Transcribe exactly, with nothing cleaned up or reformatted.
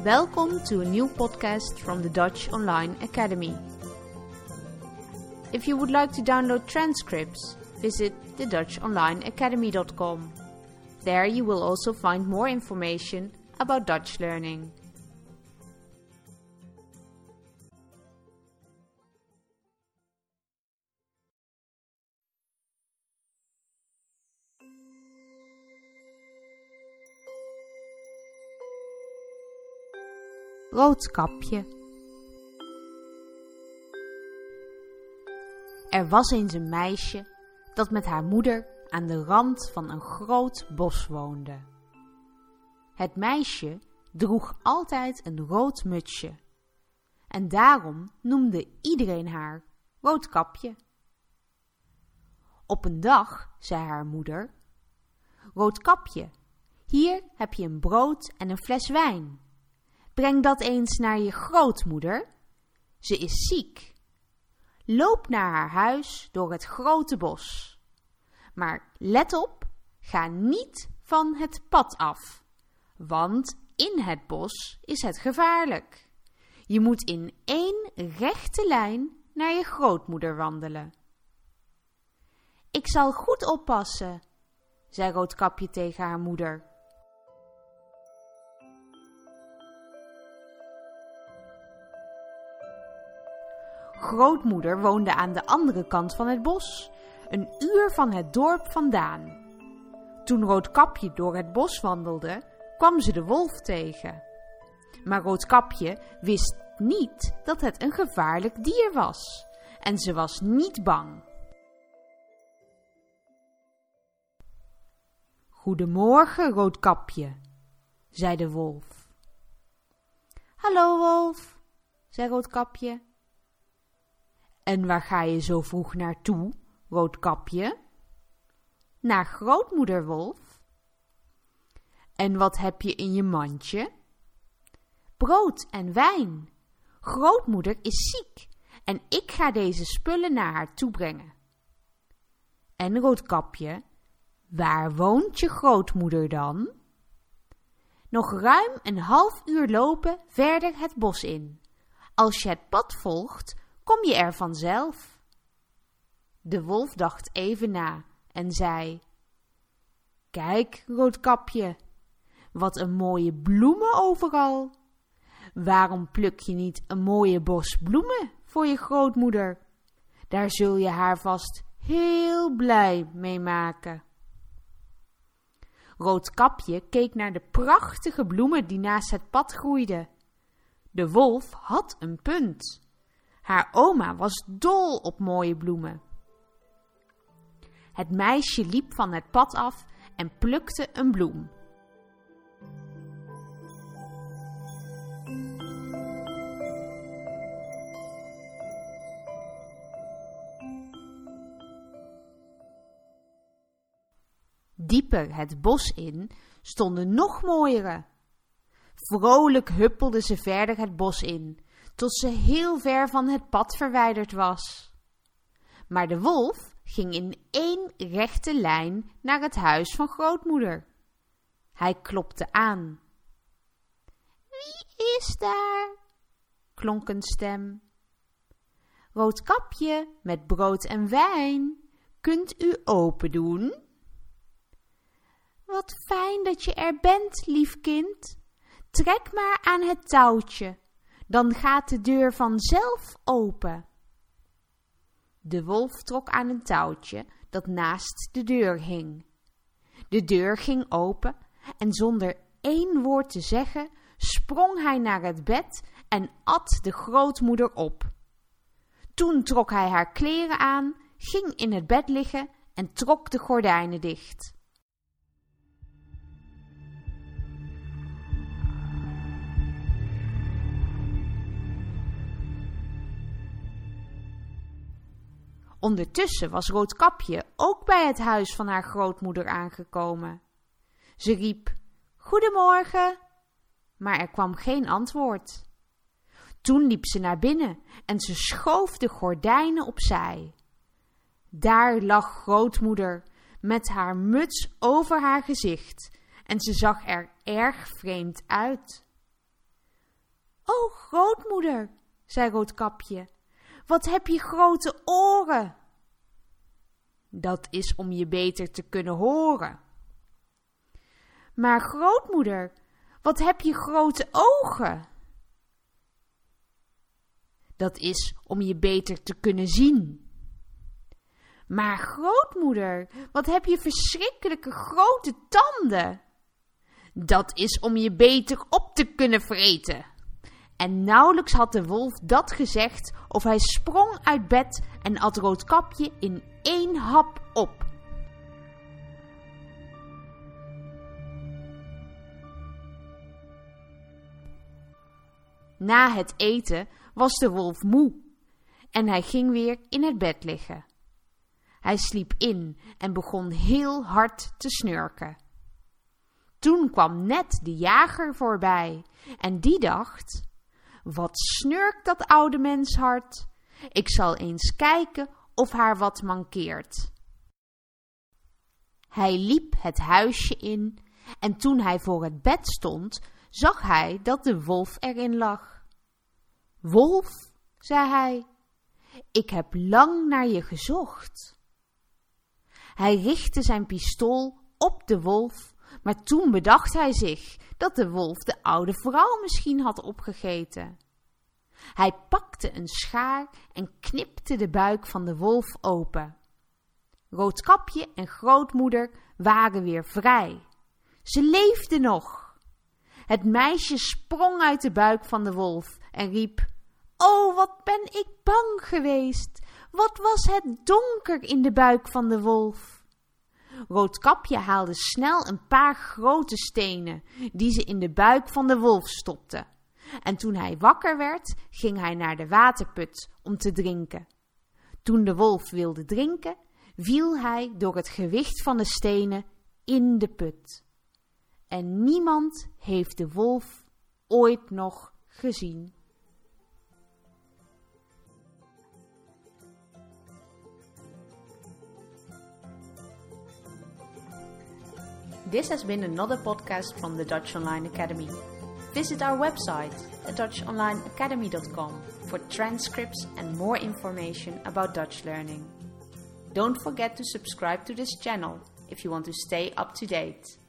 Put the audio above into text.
Welcome to a new podcast from the Dutch Online Academy. If you would like to download transcripts, visit the dutch online academy dot com. There you will also find more information about Dutch learning. Roodkapje. Er was eens een meisje dat met haar moeder aan de rand van een groot bos woonde. Het meisje droeg altijd een rood mutsje en daarom noemde iedereen haar Roodkapje. Op een dag zei haar moeder: Roodkapje, hier heb je een brood en een fles wijn. Breng dat eens naar je grootmoeder. Ze is ziek. Loop naar haar huis door het grote bos. Maar let op, ga niet van het pad af, want in het bos is het gevaarlijk. Je moet in één rechte lijn naar je grootmoeder wandelen. Ik zal goed oppassen, zei Roodkapje tegen haar moeder. Grootmoeder woonde aan de andere kant van het bos, een uur van het dorp vandaan. Toen Roodkapje door het bos wandelde, kwam ze de wolf tegen. Maar Roodkapje wist niet dat het een gevaarlijk dier was en ze was niet bang. Goedemorgen, Roodkapje, zei de wolf. Hallo, wolf, zei Roodkapje. En waar ga je zo vroeg naartoe, Roodkapje? Naar grootmoeder Wolf. En wat heb je in je mandje? Brood en wijn. Grootmoeder is ziek en ik ga deze spullen naar haar toe brengen. En Roodkapje, waar woont je grootmoeder dan? Nog ruim een half uur lopen verder het bos in. Als je het pad volgt, kom je er vanzelf. De wolf dacht even na en zei: Kijk, Roodkapje, wat een mooie bloemen overal. Waarom pluk je niet een mooie bos bloemen voor je grootmoeder? Daar zul je haar vast heel blij mee maken. Roodkapje keek naar de prachtige bloemen die naast het pad groeiden. De wolf had een punt. Haar oma was dol op mooie bloemen. Het meisje liep van het pad af en plukte een bloem. Dieper het bos in stonden nog mooiere. Vrolijk huppelde ze verder het bos in, tot ze heel ver van het pad verwijderd was. Maar de wolf ging in één rechte lijn naar het huis van grootmoeder. Hij klopte aan. Wie is daar? Klonk een stem. Roodkapje met brood en wijn, kunt u open doen? Wat fijn dat je er bent, lief kind. Trek maar aan het touwtje. Dan gaat de deur vanzelf open. De wolf trok aan een touwtje dat naast de deur hing. De deur ging open en zonder één woord te zeggen sprong hij naar het bed en at de grootmoeder op. Toen trok hij haar kleren aan, ging in het bed liggen en trok de gordijnen dicht. Ondertussen was Roodkapje ook bij het huis van haar grootmoeder aangekomen. Ze riep: Goedemorgen, maar er kwam geen antwoord. Toen liep ze naar binnen en ze schoof de gordijnen opzij. Daar lag grootmoeder met haar muts over haar gezicht en ze zag er erg vreemd uit. O, grootmoeder, zei Roodkapje, wat heb je grote oren? Dat is om je beter te kunnen horen. Maar grootmoeder, wat heb je grote ogen? Dat is om je beter te kunnen zien. Maar grootmoeder, wat heb je verschrikkelijke grote tanden? Dat is om je beter op te kunnen vreten. En nauwelijks had de wolf dat gezegd of hij sprong uit bed en at Roodkapje in één hap op. Na het eten was de wolf moe en hij ging weer in het bed liggen. Hij sliep in en begon heel hard te snurken. Toen kwam net de jager voorbij en die dacht: wat snurkt dat oude menshart? Ik zal eens kijken of haar wat mankeert. Hij liep het huisje in en toen hij voor het bed stond, zag hij dat de wolf erin lag. Wolf, zei hij, ik heb lang naar je gezocht. Hij richtte zijn pistool op de wolf, maar toen bedacht hij zich dat de wolf de oude vrouw misschien had opgegeten. Hij pakte een schaar en knipte de buik van de wolf open. Roodkapje en grootmoeder waren weer vrij. Ze leefden nog. Het meisje sprong uit de buik van de wolf en riep: "O, wat ben ik bang geweest! Wat was het donker in de buik van de wolf!" Roodkapje haalde snel een paar grote stenen die ze in de buik van de wolf stopte. En toen hij wakker werd, ging hij naar de waterput om te drinken. Toen de wolf wilde drinken, viel hij door het gewicht van de stenen in de put. En niemand heeft de wolf ooit nog gezien. This has been another podcast from the Dutch Online Academy. Visit our website at dutch online academy dot com for transcripts and more information about Dutch learning. Don't forget to subscribe to this channel if you want to stay up to date.